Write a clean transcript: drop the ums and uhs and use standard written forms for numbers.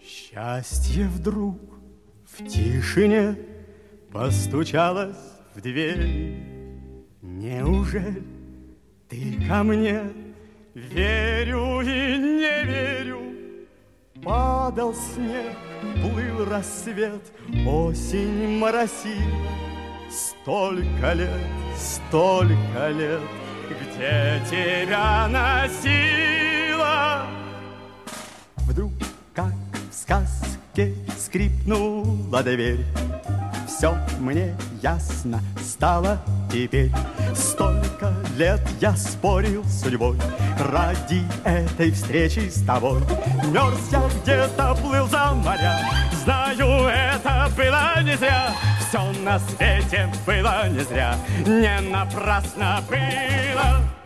Счастье вдруг в тишине постучалось в дверь. Неужели ты ко мне? Верю и не верю. Падал снег, плыл рассвет, осень моросила. Столько лет, где тебя носила? Вдруг, как в сказке, скрипнула дверь. Все мне ясно стало теперь. Столько лет я спорил с судьбой ради этой встречи с тобой. Мерз я где-то, плыл за моря. Знаю, это было не зря. Все на свете было не зря. Не напрасно было.